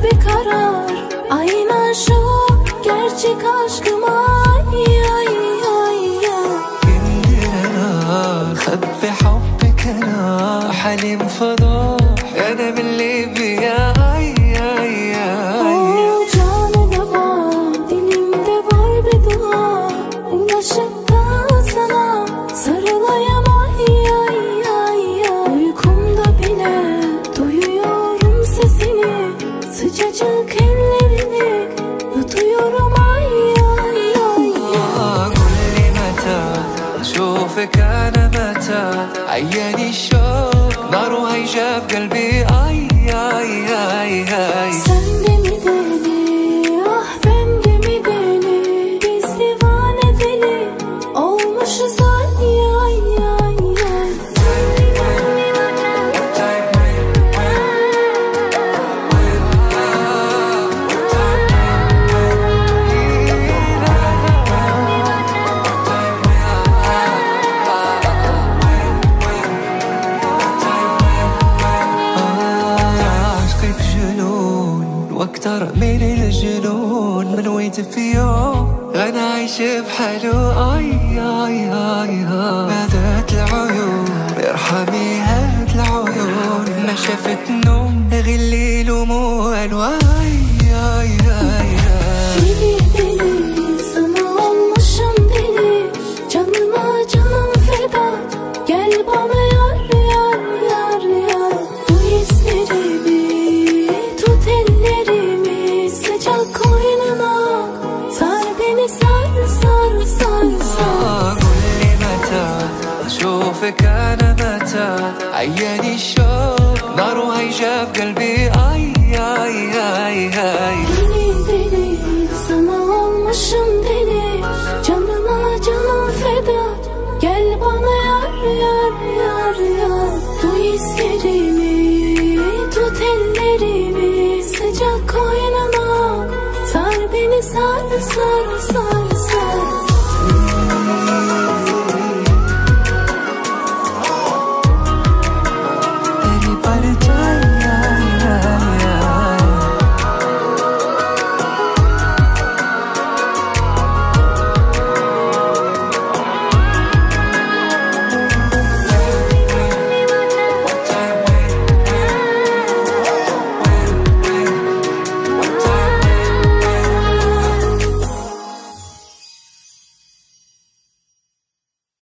bir karar. Aynen şu gerçek aşkıma. خبي حبك انا حليم فضاح انا من ليبيا. Canı da var, dilimde var bir dua. Ulaşıp da sana sarılayım. Uykumda bile duyuyorum sesini, sıcacık ellerini yutuyorum. شوفك أنا متى عياني الشوق نار هيجا في قلبي. Sen de mi deli, ah ben de mi deli, biz divane deli olmuşuz. واكتر من الجنون من ويت في يوم غنى عايش بحاله. نادت العيون ارحمي هاد العيون ما شافت نوم غير الليل وموال. Deli deli sana olmuşum deli, canıma canım feda. Gel bana yar yar yar yar, duy hislerimi, tut ellerimi sıcak koynuna, sar beni sar sar sar sar. قولي متى اشوفك انا متى عياني الشوق نار هيجا في قلبي. Deli deli sana olmuşum deli, canıma canım feda. Gel bana yar yar yar yar, duy hislerimi, tut ellerimi sıcak koynuna, sar beni sar sar sar.